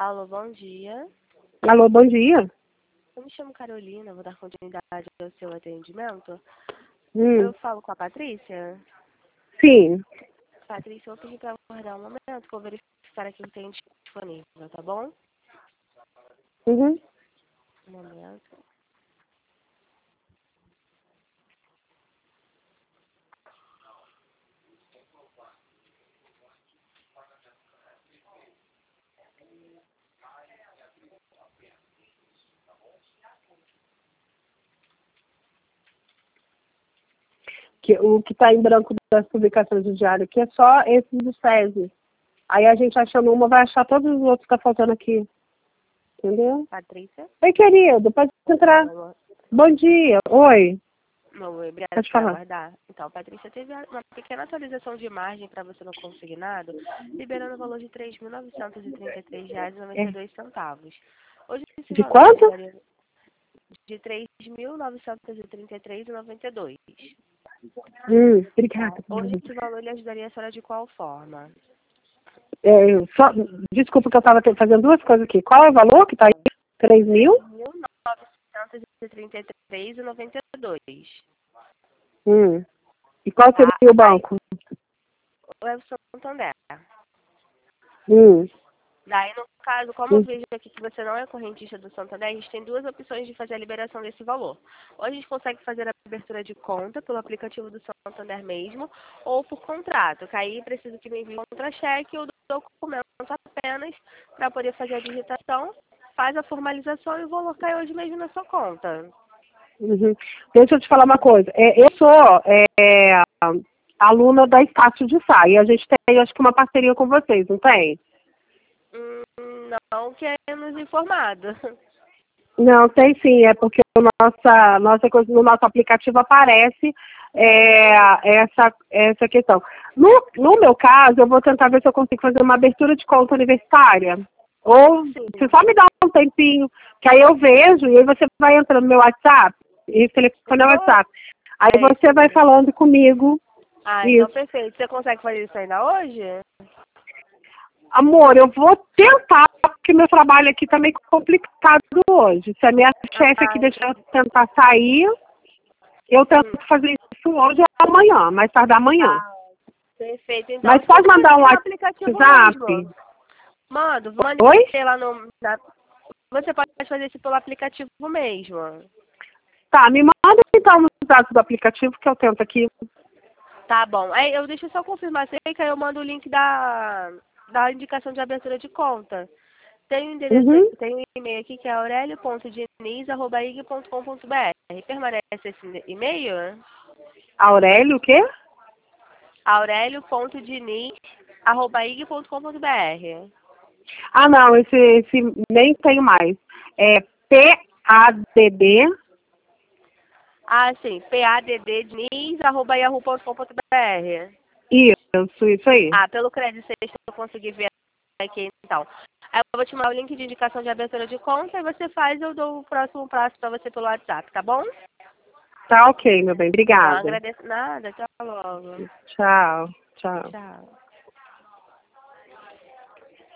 Alô, bom dia. Alô, bom dia. Eu me chamo Carolina, vou dar continuidade ao seu atendimento. Hum, Eu falo com a Patrícia. sim. Patrícia, eu vou pedir para aguardar um momento que eu vou verificar aqui o que tem disponível, tá bom? Uhum. Um momento. O que está em branco das publicações do diário aqui é só esse do SESI. Aí a gente achando uma, vai achar todos os outros que tá faltando aqui. Entendeu? Patrícia? Oi, querido, pode entrar. Bom dia. Oi. Obrigada Pode por falar. aguardar. Então, Patrícia, teve uma pequena atualização de margem para você no consignado, liberando o valor de R$ 3.933,92. Hoje esse De valor lhe quanto? daria de R$ 3.933,92. Obrigada. Hoje esse valor lhe ajudaria a senhora de qual forma? Desculpa que eu estava fazendo duas coisas aqui. Qual é o valor que está aí? 3 mil? 3.933,92. E qual Tá? seria o Aí, banco? é o Santander. Hum, Daí, no caso, como eu hum, vejo aqui que você não é correntista do Santander, a gente tem duas opções de fazer a liberação desse valor. Ou a gente consegue fazer a abertura de conta pelo aplicativo do Santander mesmo, ou por contrato, que aí preciso que me envie um contra-cheque ou documento apenas para poder fazer a digitação, faz a formalização e o valor cai hoje mesmo na sua conta. uhum. Deixa eu te falar uma coisa. Eu sou aluna da Estácio de Sá e a gente tem, acho que, uma parceria com vocês, não tem? Não queremos informado. Não, tem sim, é porque nossa coisa, no nosso aplicativo aparece essa questão. No meu caso, eu vou tentar ver se eu consigo fazer uma abertura de conta universitária. Ou Sim. se só me dá um tempinho, que aí eu vejo, e aí você vai entrando no meu WhatsApp, e esse telefone é o WhatsApp. Aí É esse você vai mesmo. falando comigo Então isso. perfeito. Você consegue fazer isso ainda hoje? Amor, eu vou tentar, porque meu trabalho aqui tá meio complicado hoje. Se a minha chefe aqui deixar eu tentar sair, eu tento fazer isso hoje ou amanhã, mais tarde amanhã. Perfeito. Então Mas você pode pode fazer mandar um pelo aplicativo WhatsApp? mesmo. Mando, mande Oi? lá no. Você pode fazer isso pelo aplicativo mesmo. Tá, me manda então os dados do aplicativo que eu tento aqui. Tá bom. Aí eu deixo só confirmar que aí eu mando o link da indicação de abertura de conta. Tem um endereço, Uhum. tem um e-mail aqui que é aurelio.diniz@ig.com.br. Permanece esse e-mail? Aurélio, o quê? aurelio.diniz@ig.com.br. Ah, não, esse nem tenho mais. É PADD. Ah, sim. padddiniz@yahoo.com.br. Isso aí. Ah, pelo crédito sexta eu consegui ver aqui então. Aí eu vou te mandar o link de indicação de abertura de conta e você faz, eu dou o próximo passo para você pelo WhatsApp, tá bom? Tá ok, meu bem. Não Obrigada. agradeço nada, tchau logo. Tchau. Tchau. Tchau.